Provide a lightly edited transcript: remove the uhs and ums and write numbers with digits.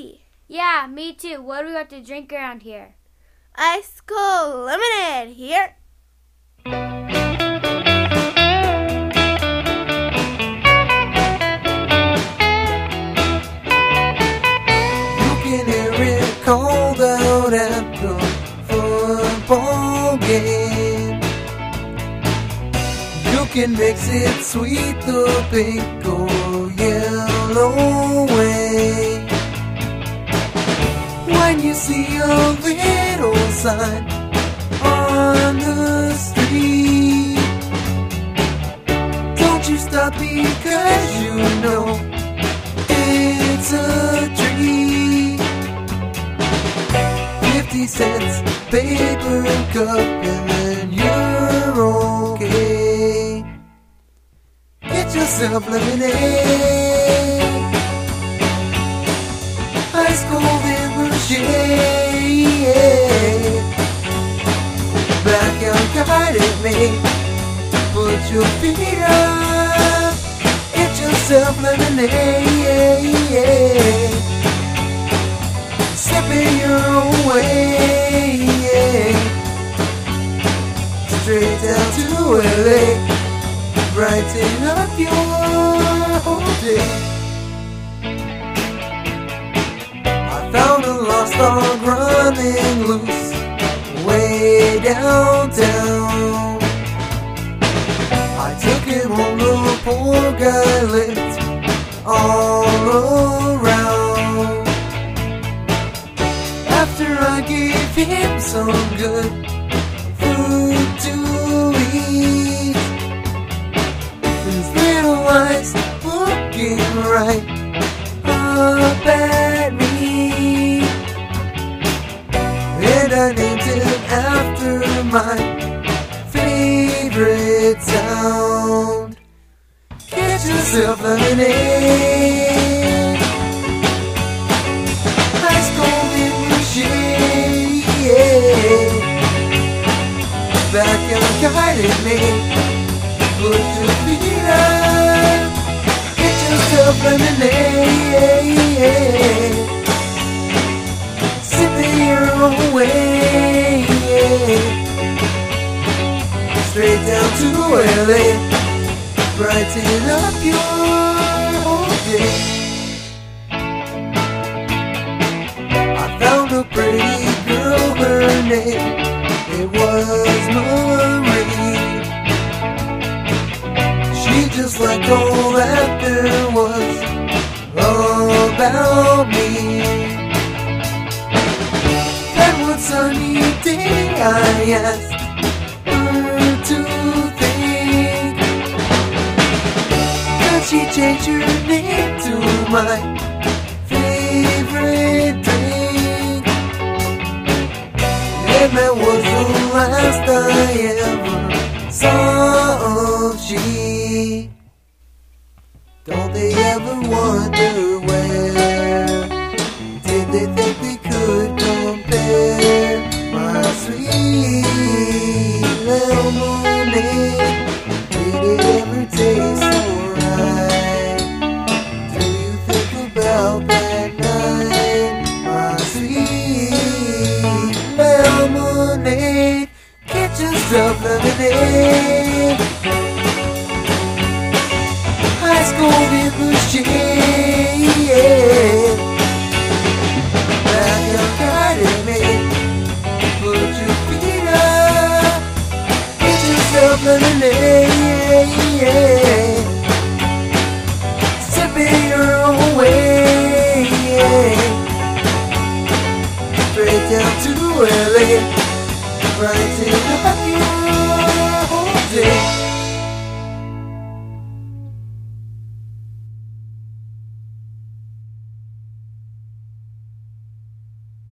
thirsty. Yeah, me too. What do we got to drink around here? Ice cold lemonade here. You can hear it called out at the football game. You can mix it sweet, the pink or yellow way. When you see a little sign on the street, don't you stop because you know it's a treat. 50 cents, paper cup, and then you're okay. Get yourself lemonade, ice cold in the shade. Blackout guided me, put your feet up, get yourself lemonade. Sip it your own way, straight down to LA, brighten up your whole day. I found a lost dog running loose way downtown. I took him home, the poor guy lived all around. After I gave him some good food to eat, his little eyes looking right up at me, and I named him after my favorite sound. Get yourself lemonade, ice cold in the shade. Blackout guided me, put your feet up, get yourself lemonade. Sip it your own way, straight down to LA, brighten up your whole day. I found a pretty girl, her name, it was Marie. She just liked all that there was about me. That one sunny day I asked her to think, could she change her name to my favorite drink? And that was the last I ever saw of she. Don't they ever wonder where did they think they could compare? My sweet lemonade, did it ever taste alright? Do you think about that night? My sweet lemonade, get yourself lemonade, ice cold in the shade. Blackout guided me, put your feet up, get yourself lemonade.